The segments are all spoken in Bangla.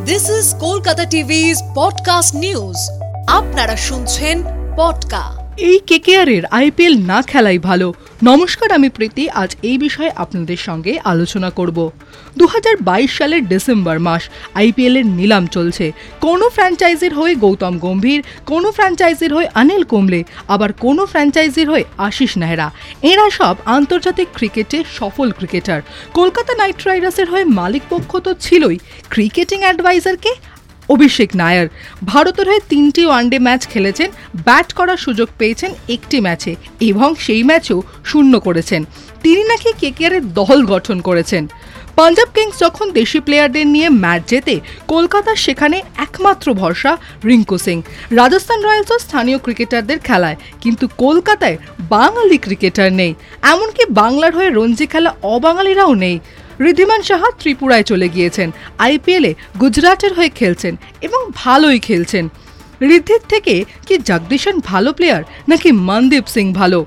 This is Kolkata TV's podcast news. আপনারা শুনছেন পডকা। এই কেকেআরের আইপিএল না খেলাই ভালো। নমস্কার, আমি প্রীতি। আজ এই বিষয়ে আপনাদের সঙ্গে আলোচনা করব। 2022 সালের ডিসেম্বর মাস, আইপিএল এর নিলাম চলছে। কোনো ফ্র্যাঞ্চাইজির হয়ে গৌতম গম্ভীর, কোনো ফ্র্যাঞ্চাইজির হয়ে অনিল কুম্বলে, আবার কোনো ফ্র্যাঞ্চাইজির হয়ে আশিস নেহরা। এরা সব আন্তর্জাতিক ক্রিকেটে সফল ক্রিকেটার। কলকাতা নাইট রাইডার্সের হয়ে মালিক পক্ষ তো ছিলই, ক্রিকেটিং অ্যাডভাইজারকে অভিষেক নায়ার। ভারতের হয়ে 3টি ওয়ানডে ম্যাচ খেলেছেন, ব্যাট করার সুযোগ পেয়েছেন একটি ম্যাচে এবং সেই ম্যাচও শূন্য করেছেন। তিনি নাকি কেকেআরের দল গঠন করেছেন। পাঞ্জাব কিংস যখন দেশি প্লেয়ারদের নিয়ে ম্যাচ জেতে, কলকাতার সেখানে একমাত্র ভরসা রিঙ্কু সিং। রাজস্থান রয়্যালসও স্থানীয় ক্রিকেটারদের খেলায়, কিন্তু কলকাতায় বাঙালি ক্রিকেটার নেই। এমনকি বাংলার হয়ে রঞ্জি খেলা অবাঙালিরাও নেই। ঋদ্ধিমান সাহা ত্রিপুরায় চলে গিয়েছেন, আইপিএলে গুজরাটের হয়ে খেলছেন এবং ভালোই খেলছেন। ঋদ্ধির থেকে কি জগদীশন ভালো প্লেয়ার নাকি মনদীপ সিং ভালো?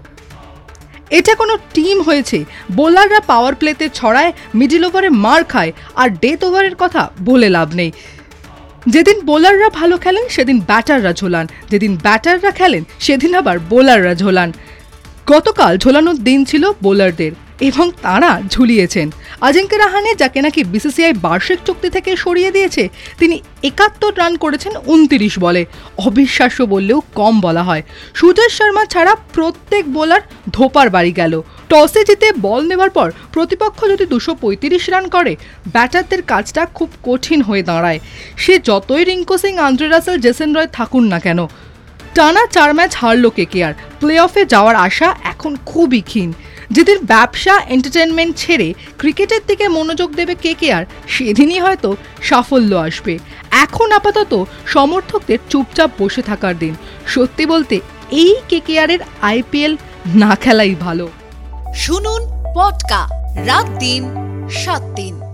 এটা কোনো টিম হয়েছে, বোলাররা পাওয়ার প্লেতে ছড়ায়, মিডল ওভারে মার খায়, আর ডেথ ওভারের কথা বলে লাভ নেই। যেদিন বোলাররা ভালো খেলেন সেদিন ব্যাটাররা ঝোলান, যেদিন ব্যাটাররা খেলেন সেদিন আবার বোলাররা ঝোলান। গতকাল ঝোলানোর দিন ছিল বোলারদের এবং তাঁরা ঝুলিয়েছেন। অজিঙ্ক্য রাহানে, যাকে নাকি বিসিসিআই বার্ষিক চুক্তি থেকে সরিয়ে দিয়েছে, তিনি 71 রান করেছেন 29 বলে। অবিশ্বাস্য বললেও কম বলা হয়। সুজয় শর্মা ছাড়া প্রত্যেক বোলার ধোপার বাড়ি গেল। টসে জিতে বল নেওয়ার পর প্রতিপক্ষ যদি 235 রান করে, ব্যাটারদের কাজটা খুব কঠিন হয়ে দাঁড়ায়। সে যতই Rinku Singh, Andre Russell, Jason Roy থাকুন না কেন। টানা 4 ম্যাচ হারল কেকেআর। প্লে অফে যাওয়ার আশা এখন খুবই ক্ষীণ। যেদিন ব্যবসা এন্টারটেনমেন্ট ছেড়ে ক্রিকেটের দিকে মনোযোগ দেবে কেকেআর, সেদিনই হয়তো সাফল্য আসবে। এখন আপাতত সমর্থকদের চুপচাপ বসে থাকার দিন। সত্যি বলতে এই কেকেআরের আইপিএল না খেলাই ভালো। শুনুন পডকা, রাত দিন 7 দিন।